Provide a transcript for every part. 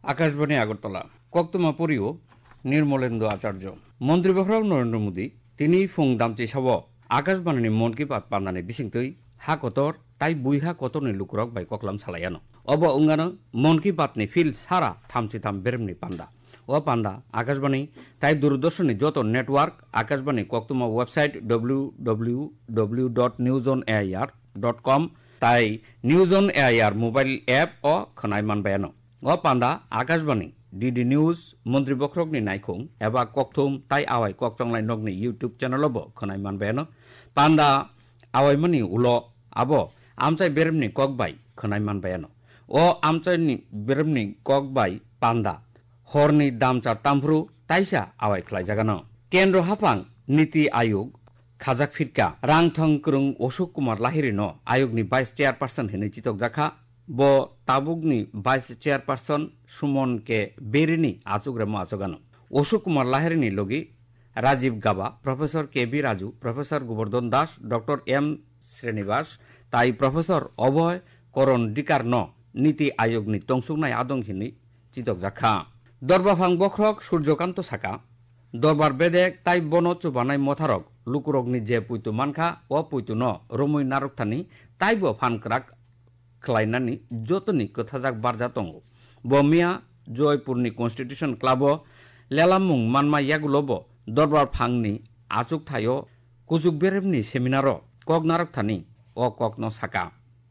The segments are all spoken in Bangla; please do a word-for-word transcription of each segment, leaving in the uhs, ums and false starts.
আকাশবাণী আগরতলা কক্তমা পরিও নির্মলেন্দু আচার্য মন্ত্রী বখরাও নরেন্দ্র মোদী তিনি ফুং দামচি সাব আকাশবাণীনি মন কি বাত পান্নানি বিসিংতৈ হা কতর তাই বুইহা কতরনি লুকুরক বাই ককলাম সালায়ানো অব উঙ্গানো মন কি বাতনি ফিল সারা থামচি থাম বেরেমনি পান্ডা ও পান্ডা আকাশবাণী তাই দূরদর্শনী যত নেটওয়ার্ক আকাশবাণী কক্তমা website W W W dot news on AIR dot com তাই news on AIR mobile app ও খনাই মানবায়ানো ও পান্ডা আকাশবাণী ডিডি নিউজ মন্ত্রী বখরকনি নাইখুং এবা ককথুম তাই আওয়াই ককচংলাই নগনি ইউটিউব চ্যানেলবো খনাই মানবায়ানো পান্ডা আওয়াইমনি উলো আবো আমচাই বেরেমনি ককবাই খনাই মানবায়ানো ও আমচাইনি বেরেমনি ককবাই পান্ডা হরনি দামচার তামফ্রু তাইসা আওয়াই খ্লাই জাগানো কেন্দ্র হাফাং নীতি আয়োগ খাজাক ফিরকা রাংথং ক্রুং অশোক কুমার লাহিরি ন আয়োগনি ভাইস চেয়ারপারসন হেনে চিতক জাখা ব তাবুকনি ভাইস চেয়ারপারসন সুমন কে বেরিনি আচুগ্রে মাচগানো অশোক কুমার লাহিরিনি লগি Rajiv Gaba professor K B Raju professor Gobardhan Das doctor M Srinivas তাই প্রফেসর অভয় করণ ডিকার ন নীতি আয়োগনি তংসুকনাই আদংহিনি চিতক জাখা দরবাফাং বখরক সূর্যকান্ত সাকা দরবার বেদেক তাই বন চুবানাই মথারক লুকুরকনি যে পুইতু মানখা ও পুইতু ন রমুই নারকথানি তাইবো ফানকরাক খ্লাইনানি যতনি কথাজাক বারজা দङ বমিয়া জয়পুরনি কনস্টিটিউশন ক্লাব লেলামুং মানমা ইয়াগুলব দরবার ফাংনি আচুক থাयो কুচুক বেরেমনি সেমিনার কক নারকথানি ও কক ন সাকা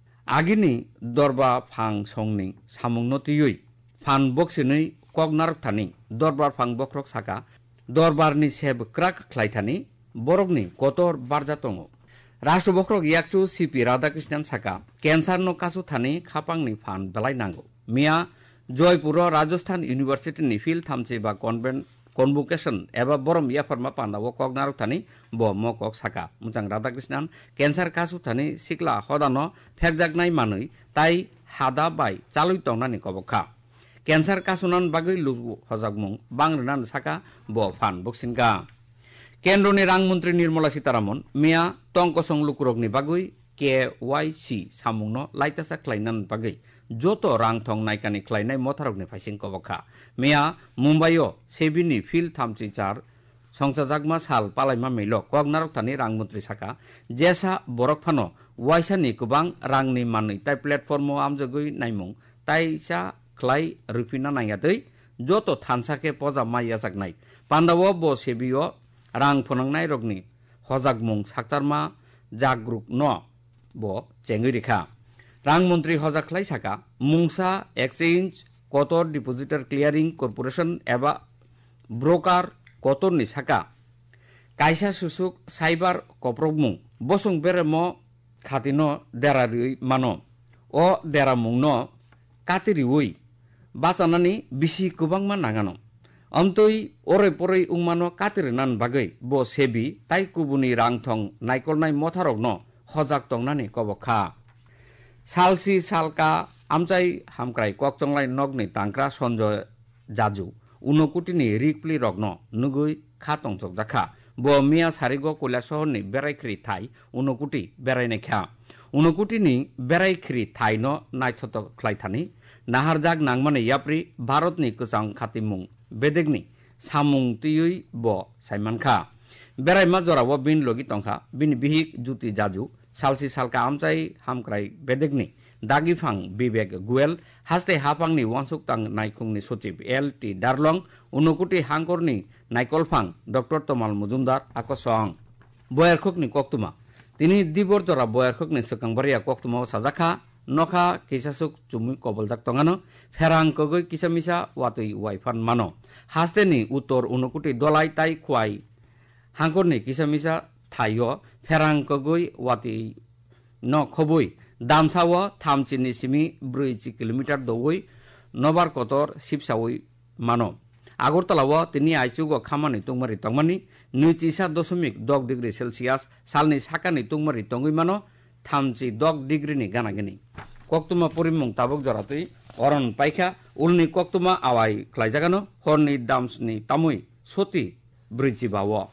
আগিনি দরবা ফাং সংনি সামুং নতিয়ই ফান বক্সিनै কক নারকথানি দরবার ফাং বখরক সাকা দরবারনি সেব ক্রাক খ্লাইথানি বরকনি কতর বারজা দङ রাষ্ট্র বখরক ইয়াকচু সিপি রাধাকৃষ্ণন সাকা ক্যান্সার ন কাসু থানি খাপাংনি ফান বেলাই নাঙ্গো মিয়া জয়পুর রাজস্থান ইউনিভার্সিটিনি ফিল থামচি বা কনভেন্ট কনভোকেশন এবা বরম ইয়াফারমা পান্ডা ও কক নারক থানি ব ম কক সাকা মুজাং রাধাকৃষ্ণন ক্যান্সার কাসু থানি সিকলা হদানো ফেকজাকনাই মানুই তাই হাদা বাই চালুই তংনানি কবখা ক্যান্সার কাসুনান বাগৈ লু হজাকমুং বাংরেনান সাকা ব ফান বক্সিনকা কেন্দ্রনি রাংমন্ত্রী নির্মলা সীতারামন মিয়া টংকসং লুকুরকনি বাগৈ কে ওয়াই সি সামুংন লাইতাসা খ্লাইনান বাগৈ যত রাং থং নাইকানি খ্লাইনাই মথারকনি ফাইসিং কবখা মিয়া মুম্বাইও সেবিনি ফিল থামচি চার সংসাজাকমা সাল পালাইমা মেইল কক নারকথানি রাংমন্ত্রী সাকা জেসা বরকফানো ওয়াইসানি গোबां রাংনি মাनै তাই প্ল্যাটফর্ম আমজগৈ নাইমুং তাইসা খ্লাই রুফিনা নাইয়াदै যত থানসাকে পজা মাইয়াজাকনাই পান্ডাও ব সেবিও রাং ফনাंनाय रगनि हजाकमुं साक्तारमा जागरुक न ब चेंगै रेखा रां मन्त्री हजाकलाय साका मुंसा एक्सचेंज कतर डिपोजिटर क्लियारिंग कर्पोरेशन एबा ब्रोकार कतरनि साका कायसा सुसुक साइबार कप्रगमुं बसुं बेरेम खातिनो देरारि मानो अ देरामुं न कातिरिवै बाचानानि बिसि गोबांमा नागानो अमतै ओरै परै उंमानो कातिरनान बागै ब सेबि ताइ कुबुनि रांथं नाइकलनाय मथारक न हजाक तंनानि कबखा सालसि सालका आमचाइ हामक्राय ककचंलाय नगनि तांक्रा सन्जय जाजु उनकुटिनि रिकप्लि रगन नुगै खा तंसक जाखा ब मिया सारिग কৈলাসহरनि बेरायख्रि थाइ उनकुटि बेरायनायखा उनकुटिनि बेरायख्रि थाइ न नायथत ख्लायथानि नाहारजाक नांमाने याप्रि भारतनि कसां खातिमुं बेदेगनि सामुं तियै ब साइमानखा बेरायमा जराव बिन लगी तंखा बिन बिहिक जुति जाजु सालसि सालका आमचाइ हामक्राय बेदेगनि दागिफां बिबेक गुएल हास्ते हाफांनि वानसुकतां नायखुंनि सचिव एल टी दारलं उनकुटि हांकरनि नायकलफां डॉक्टर तमाल मुजुमदार आकसं बयारखकनि कक्तुमा तिनि दिबर जरा बयारखकनि सकांबारिया कक्तुमा साजाखा नखा किसासुक चुमुई कबलजाक तंगानो फेरां कगै किसामिसा वातै वाइफान मानो हास्तेनि उत्तर उनकुटि दलाय ताइ खुवाई हांकरनि किसामिसा थायो फेरां कगै वातै न खबुई दामसाव थामचिनि सिमि ब्रैजि किलोमिटार दवै नबार कतर सिपसावै मानो আগরতলাव तिनि आइचुगो खामानि तुंगमारि तंगमानि नैजिसा दशमिक दग डिग्री सेलसियास सालनि साकानि तुंगमारि तंगै मानो थामजि दग डिग्रीनि गानागिनि कक्तुमा परिमुं ताबुक जरातै अरन पाइखा उलनि कक्तुमा आवाय ख्लायजागानो हरनि दामसनि तामुई सति ब्रैजि बाव